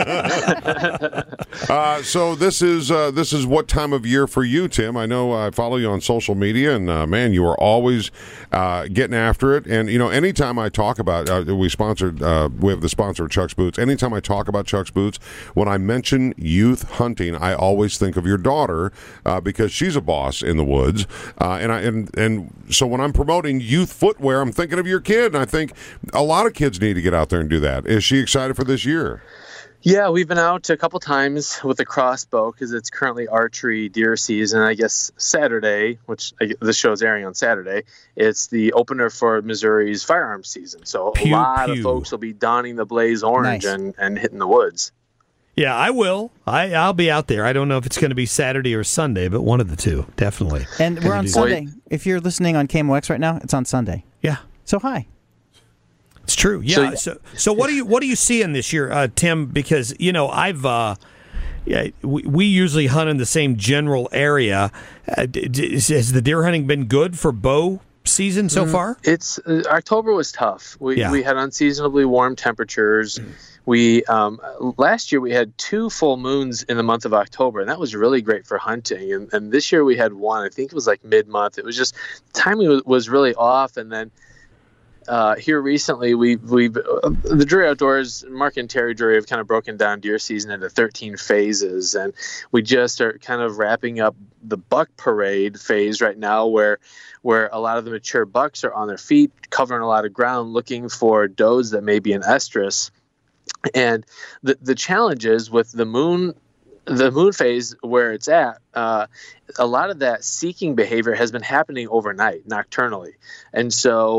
Speaker 2: Uh, so this is uh, this is what time of year for you, Tim? I know I follow you on social media, and uh, man, you are always uh, getting after it. And you know, anytime I talk about, uh, we sponsored, uh, we have the sponsor of Chuck's Boots. Anytime I talk about Chuck's Boots, when I mention youth hunting, I always think of your daughter uh, because she's a boss in the woods. Uh, and I and and so when I'm promoting youth footwear, I'm thinking of your kid, and I think a lot of kids need to get out there and do that. Is she excited for this year?
Speaker 9: Yeah, we've been out a couple times with the crossbow because it's currently archery deer season. I guess Saturday, which I, this show's airing on Saturday, it's the opener for Missouri's firearms season. So
Speaker 1: Pew,
Speaker 9: a lot
Speaker 1: pew.
Speaker 9: of folks will be donning the blaze orange
Speaker 3: Nice.
Speaker 9: and, and hitting the woods.
Speaker 1: Yeah, I will. I, I'll be out there. I don't know if it's going to be Saturday or Sunday, but one of the two, definitely.
Speaker 3: And we're
Speaker 1: Gonna
Speaker 3: on
Speaker 1: do that.
Speaker 3: Sunday. If you're listening on K M O X right now, it's on Sunday.
Speaker 1: Yeah,
Speaker 3: So hi.
Speaker 1: it's true. Yeah.
Speaker 9: So-
Speaker 1: So, so what do you what are you seeing this year, uh, Tim? Because you know I've. Uh, Yeah, we, we usually hunt in the same general area. Uh, d- d- has the deer hunting been good for bow season so far?
Speaker 9: It's uh, October was tough. We
Speaker 1: Yeah.
Speaker 9: we had unseasonably warm temperatures. We um, last year we had two full moons in the month of October, and that was really great for hunting. And, and this year we had one. I think it was like mid month. It was just timing was, was really off. And then uh, here recently, we we uh, the Drury Outdoors, Mark and Terry Drury have kind of broken down deer season into thirteen phases, and we just are kind of wrapping up the buck parade phase right now, where where a lot of the mature bucks are on their feet, covering a lot of ground, looking for does that may be in estrus. And the the challenge is with the moon, the moon phase where it's at, uh, a lot of that seeking behavior has been happening overnight, nocturnally. And so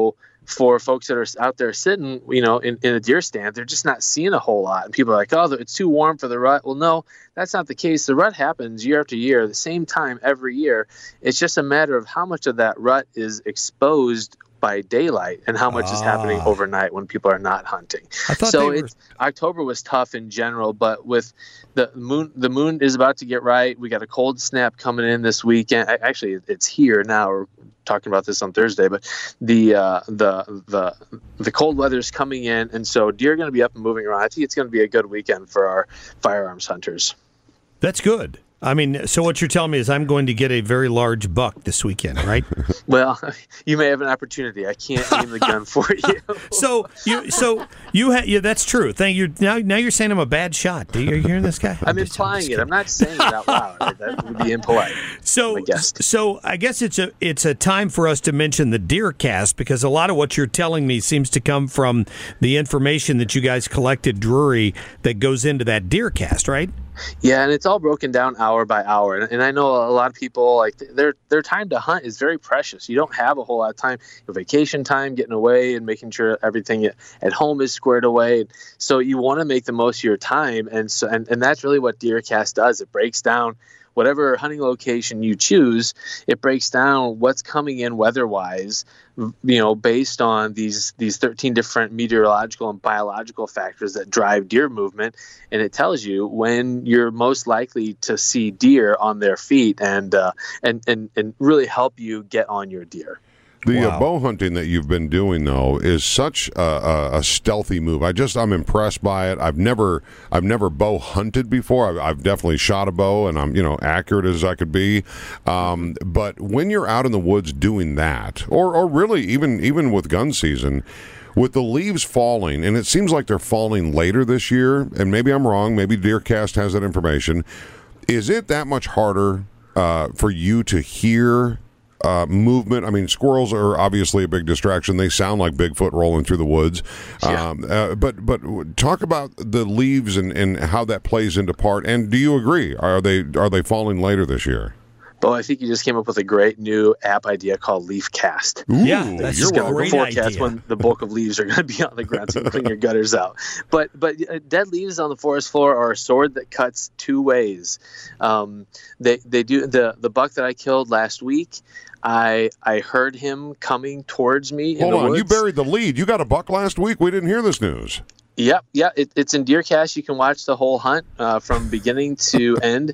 Speaker 9: for folks that are out there sitting, you know, in, in a deer stand, they're just not seeing a whole lot. And people are like, oh, it's too warm for the rut. Well, no, that's not the case. The rut happens year after year, the same time every year. It's just a matter of how much of that rut is exposed by daylight and how much ah. is happening overnight when people are not hunting.
Speaker 1: I thought
Speaker 9: so
Speaker 1: they were...
Speaker 9: it's, October was tough in general, but with the moon, the moon is about to get right. We got a cold snap coming in this weekend. Actually, it's here now. We're talking about this on Thursday, but the uh, the the the cold weather is coming in, and so deer are going to be up and moving around. I think it's going to be a good weekend for our firearms hunters.
Speaker 1: That's good. I mean, so what you're telling me is I'm going to get a very large buck this weekend, right?
Speaker 9: Well, you may have an opportunity. I can't aim the gun for you.
Speaker 1: so you, so you, ha- yeah, that's true. Thank you. Now, now you're saying I'm a bad shot. Are you hearing this guy?
Speaker 9: I'm, I'm just, implying I'm it. I'm not saying it out loud. That would be impolite.
Speaker 1: So, I so I guess it's a it's a time for us to mention the DeerCast, because a lot of what you're telling me seems to come from the information that you guys collected, Drury, that goes into that DeerCast, right?
Speaker 9: Yeah, and it's all broken down hour by hour. And, and I know a lot of people, like, their their time to hunt is very precious. You don't have a whole lot of time. Your vacation time, getting away and making sure everything at home is squared away. So you want to make the most of your time. And so and, and that's really what DeerCast does. It breaks down whatever hunting location you choose. It breaks down what's coming in weather-wise, you know, based on these these thirteen different meteorological and biological factors that drive deer movement, and it tells you when you're most likely to see deer on their feet, and uh, and and and really help you get on your deer.
Speaker 2: The
Speaker 1: wow.
Speaker 2: uh, bow hunting that you've been doing, though, is such a, a, a stealthy move. I just I'm impressed by it. I've never I've never bow hunted before. I've, I've definitely shot a bow, and I'm you know accurate as I could be. Um, but when you're out in the woods doing that, or or really even even with gun season, with the leaves falling, and it seems like they're falling later this year, and maybe I'm wrong. Maybe DeerCast has that information. Is it that much harder uh, for you to hear Uh, movement? I mean, squirrels are obviously a big distraction. They sound like Bigfoot rolling through the woods.
Speaker 9: Yeah.
Speaker 2: Um, uh, but but talk about the leaves and, and how that plays into part. And do you agree? Are they are they falling later this year?
Speaker 9: Bo, I think you just came up with a great new app idea called LeafCast.
Speaker 2: Ooh,
Speaker 1: yeah, that's
Speaker 2: you're
Speaker 1: a great
Speaker 9: forecast
Speaker 1: idea.
Speaker 9: when the bulk of leaves are going to be on the ground, so you can clean your gutters out. But but uh, dead leaves on the forest floor are a sword that cuts two ways. Um, they they do the the buck that I killed last week. I I heard him coming towards me.
Speaker 2: Hold
Speaker 9: in the
Speaker 2: on,
Speaker 9: woods.
Speaker 2: you buried the lead. You got a buck last week. We didn't hear this news.
Speaker 9: Yep, yeah, it, it's in DeerCast. You can watch the whole hunt uh, from beginning to end.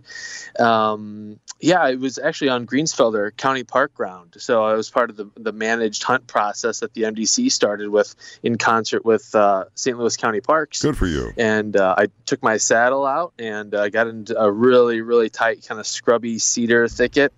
Speaker 9: Um, yeah, it was actually on Greensfelder County Park ground. So I was part of the, the managed hunt process that the M D C started with in concert with uh, Saint Louis County Parks.
Speaker 2: Good for you.
Speaker 9: And uh, I took my saddle out and uh, got into a really, really tight kind of scrubby cedar thicket.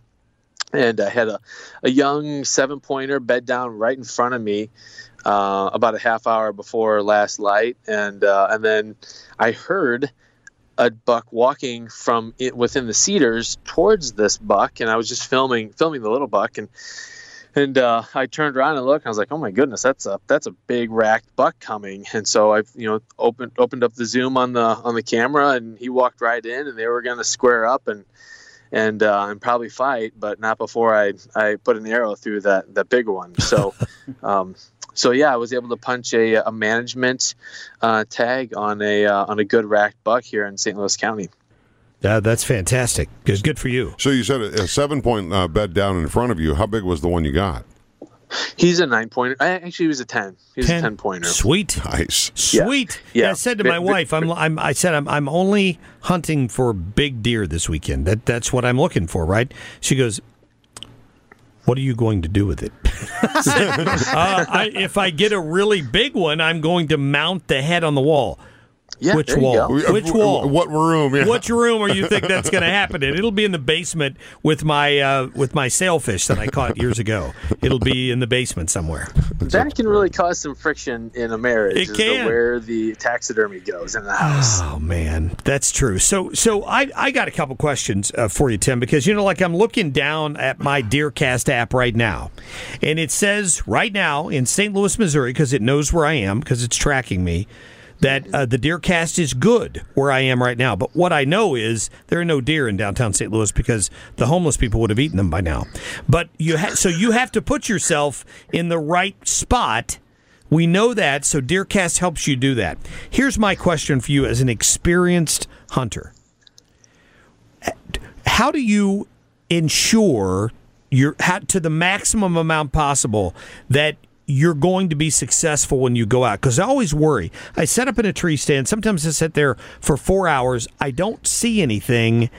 Speaker 9: And I had a, a young seven-pointer bed down right in front of me uh, about a half hour before last light. And uh, and then I heard a buck walking from it within the cedars towards this buck, and I was just filming filming the little buck. And and uh, I turned around and looked, and I was like, oh, my goodness, that's a that's a big racked buck coming. And so I you know opened opened up the zoom on the on the camera, and he walked right in, and they were going to square up and and uh, and probably fight, but not before I I put an arrow through that that big one. So, um, so yeah, I was able to punch a, a management uh, tag on a uh, on a good racked buck here in Saint Louis County.
Speaker 1: Yeah, that's fantastic. It's good for you.
Speaker 2: So you said a, a seven point uh, bed down in front of you. How big was the one you got?
Speaker 9: He's a nine pointer. Actually, he was a ten. He was
Speaker 1: ten.
Speaker 9: a ten pointer.
Speaker 1: Sweet,
Speaker 2: nice,
Speaker 1: sweet.
Speaker 9: Yeah.
Speaker 1: Yeah. I said to my wife, I'm, I'm. I said I'm. I'm only hunting for big deer this weekend. That that's what I'm looking for, right? She goes, what are you going to do with it? I said, uh, I, if I get a really big one, I'm going to mount the head on the wall.
Speaker 9: Yeah,
Speaker 1: Which
Speaker 9: there you
Speaker 1: wall?
Speaker 9: go.
Speaker 1: Which wall?
Speaker 2: What room? Yeah.
Speaker 1: Which room are you think that's going to happen in? It'll be in the basement with my uh, with my sailfish that I caught years ago. It'll be in the basement somewhere.
Speaker 9: That can really cause some friction in a marriage.
Speaker 1: It
Speaker 9: as
Speaker 1: can.
Speaker 9: to where the taxidermy goes in the house.
Speaker 1: Oh man, that's true. So so I I got a couple questions uh, for you, Tim, because you know, like I'm looking down at my DeerCast app right now, and it says right now in Saint Louis, Missouri, because it knows where I am because it's tracking me, that uh, the DeerCast is good where I am right now. But what I know is there are no deer in downtown Saint Louis because the homeless people would have eaten them by now. But you ha- so you have to put yourself in the right spot We know that, so DeerCast helps you do that. Here's my question for you as an experienced hunter. How do you ensure you're to the maximum amount possible that you're going to be successful when you go out? Because I always worry. I set up in a tree stand. Sometimes I sit there for four hours. I don't see anything.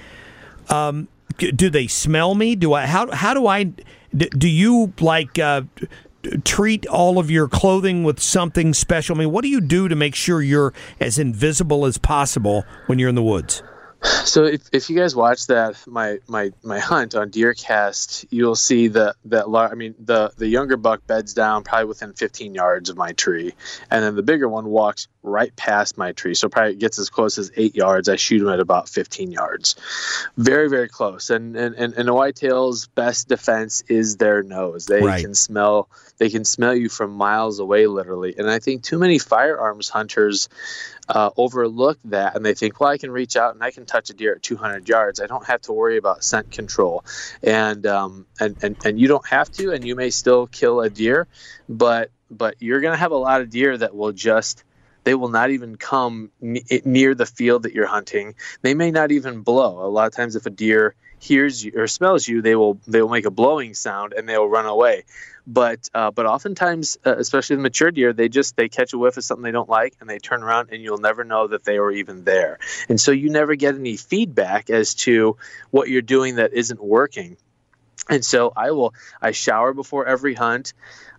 Speaker 1: Um, do they smell me? Do I? How? How do I? Do you like uh, treat all of your clothing with something special? I mean, what do you do to make sure you're as invisible as possible when you're in the woods?
Speaker 9: So if, if you guys watch that my my my hunt on DeerCast, you'll see that that lar- I mean the the younger buck beds down probably within fifteen yards of my tree, and then the bigger one walks right past my tree, so probably gets as close as eight yards. I shoot him at about fifteen yards, very very close. And and and, and a whitetail's best defense is their nose. They
Speaker 1: Right.
Speaker 9: can smell they can smell you from miles away, literally. And I think too many firearms hunters Uh, overlook that, and they think, well, I can reach out and I can touch a deer at two hundred yards. I don't have to worry about scent control, and um, and, and and you don't have to, and you may still kill a deer, but but you're going to have a lot of deer that will just they will not even come n- near the field that you're hunting. They may not even blow. A lot of times, if a deer hears you or smells you, they will they will make a blowing sound and they will run away. But uh, but oftentimes, uh, especially the mature deer, they just they catch a whiff of something they don't like and they turn around and you'll never know that they were even there. And so you never get any feedback as to what you're doing that isn't working. And so I will I shower before every hunt.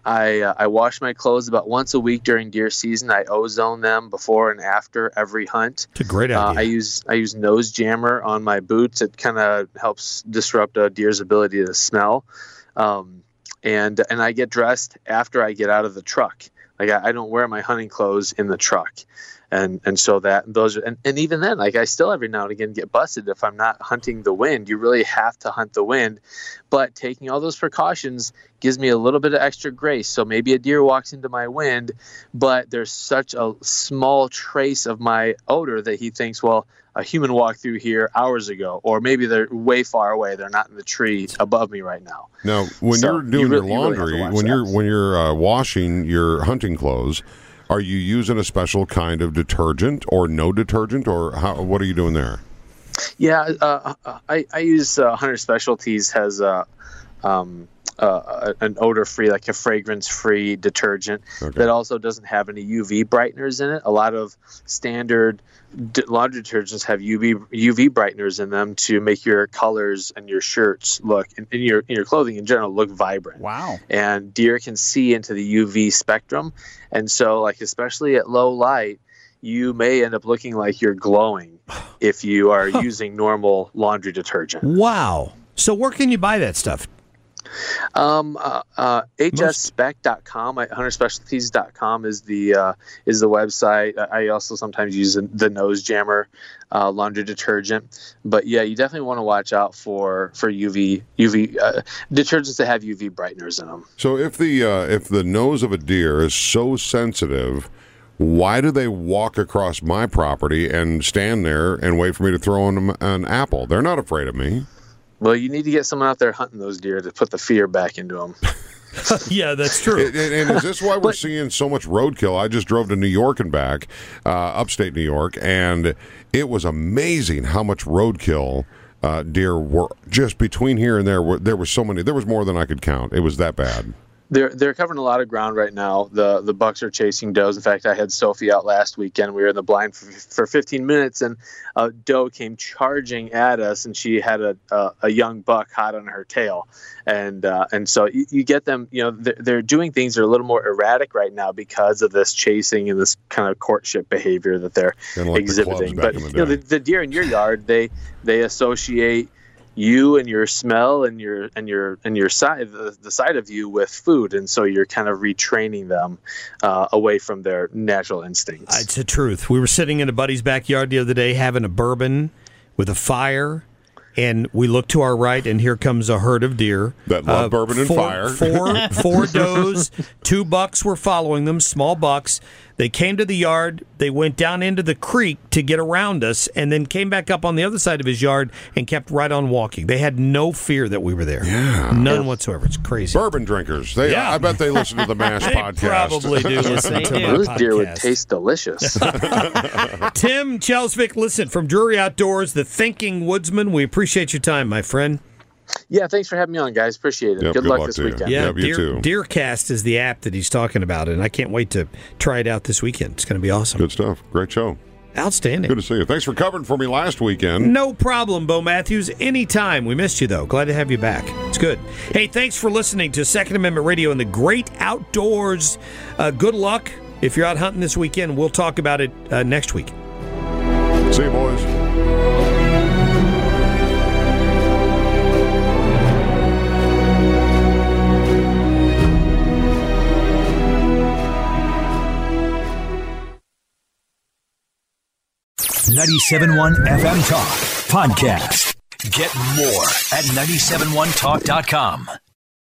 Speaker 9: I uh, I wash my clothes about once a week during deer season. I ozone them before and after every hunt.
Speaker 1: It's a great idea.
Speaker 9: Uh, I use I use nose jammer on my boots. It kind of helps disrupt a deer's ability to smell. Um, and and I get dressed after I get out of the truck. Like I, I don't wear my hunting clothes in the truck. And and so that those are, and, and even then, like I still every now and again get busted if I'm not hunting the wind. You really have to hunt the wind, but taking all those precautions gives me a little bit of extra grace. So maybe a deer walks into my wind, but there's such a small trace of my odor that he thinks, well, a human walked through here hours ago, or maybe they're way far away. They're not in the tree above me right now.
Speaker 2: Now, when
Speaker 9: So
Speaker 2: you're doing
Speaker 9: you really-
Speaker 2: your
Speaker 9: you really have to
Speaker 2: laundry,
Speaker 9: watch
Speaker 2: when
Speaker 9: that.
Speaker 2: you're when you're uh, washing your hunting clothes, are you using a special kind of detergent or no detergent, or how, what are you doing there?
Speaker 9: Yeah, uh, I, I use uh, Hunter Specialties has a um, uh, an odor-free, like a fragrance-free detergent
Speaker 2: Okay.
Speaker 9: that also doesn't have any U V brighteners in it. A lot of standard d- laundry detergents have U V U V brighteners in them to make your colors and your shirts look, and, and your and your clothing in general look vibrant.
Speaker 3: Wow.
Speaker 9: And deer can see into the U V spectrum, and so like especially at low light, you may end up looking like you're glowing if you are using normal laundry detergent.
Speaker 1: Wow. So where can you buy that stuff?
Speaker 9: Um, uh, uh, H S spec dot com, hunter specialties dot com is the uh, is the website. I also sometimes use the Nose Jammer uh, laundry detergent. But yeah, you definitely want to watch out for for U V U V uh, detergents that have U V brighteners in them.
Speaker 2: So if the uh, if the nose of a deer is so sensitive, why do they walk across my property and stand there and wait for me to throw them an apple? They're not afraid of me.
Speaker 9: Well, you need to get someone out there hunting those deer to put the fear back into them.
Speaker 1: Yeah, that's true.
Speaker 2: And, and is this why we're seeing so much roadkill? I just drove to New York and back, uh, upstate New York, and it was amazing how much roadkill uh, deer were just between here and there. Were, there were so many. There was more than I could count. It was that bad.
Speaker 9: They're they're covering a lot of ground right now. The the bucks are chasing does. In fact, I had Sophie out last weekend. We were in the blind for, for fifteen minutes, and a doe came charging at us, and she had a a, a young buck hot on her tail, and uh, and so you, you get them. You know, they're, they're doing things that are a little more erratic right now because of this chasing and this kind of courtship behavior that they're
Speaker 2: Kinda like the
Speaker 9: exhibiting.
Speaker 2: clubs back
Speaker 9: But
Speaker 2: in the
Speaker 9: you know, the,
Speaker 2: day.
Speaker 9: the deer in your yard, they they associate you and your smell and your and your and your side the, the side of you with food, and so you're kind of retraining them uh, away from their natural instincts.
Speaker 1: It's the truth. We were sitting in a buddy's backyard the other day having a bourbon with a fire, and we look to our right, and here comes a herd of deer
Speaker 2: That love bourbon and
Speaker 1: four,
Speaker 2: fire.
Speaker 1: Four, four does, two bucks were following them, small bucks. They came to the yard. They went down into the creek to get around us, and then came back up on the other side of his yard and kept right on walking. They had no fear that we were there.
Speaker 2: Yeah.
Speaker 1: None whatsoever. It's crazy.
Speaker 2: Bourbon drinkers. They,
Speaker 1: Yeah.
Speaker 2: I bet they listen to the MASH
Speaker 1: They
Speaker 2: podcast.
Speaker 1: probably do listen to my
Speaker 9: Those deer would
Speaker 1: podcast.
Speaker 9: taste delicious.
Speaker 1: Tim Chelsvik, listen, from Drury Outdoors, the Thinking Woodsman, we appreciate your time, my friend.
Speaker 9: Yeah, thanks for having me on, guys. Appreciate it.
Speaker 2: Yep,
Speaker 9: good,
Speaker 2: good
Speaker 9: luck,
Speaker 2: luck
Speaker 9: this
Speaker 2: to you.
Speaker 9: weekend.
Speaker 1: Yeah,
Speaker 2: Yep, you
Speaker 1: Deer,
Speaker 2: too.
Speaker 1: Deercast is the app that he's talking about, and I can't wait to try it out this weekend. It's going to be awesome.
Speaker 2: Good stuff. Great show.
Speaker 1: Outstanding.
Speaker 2: Good to see you. Thanks for covering for me last weekend.
Speaker 1: No problem, Bo Matthews. Anytime. We missed you, though. Glad to have you back. It's good. Hey, thanks for listening to Second Amendment Radio and the great outdoors. Uh, good luck if you're out hunting this weekend. We'll talk about it uh, next week.
Speaker 2: See you, boys.
Speaker 10: ninety-seven point one F M Talk Podcast. Get more at nine seven one talk dot com.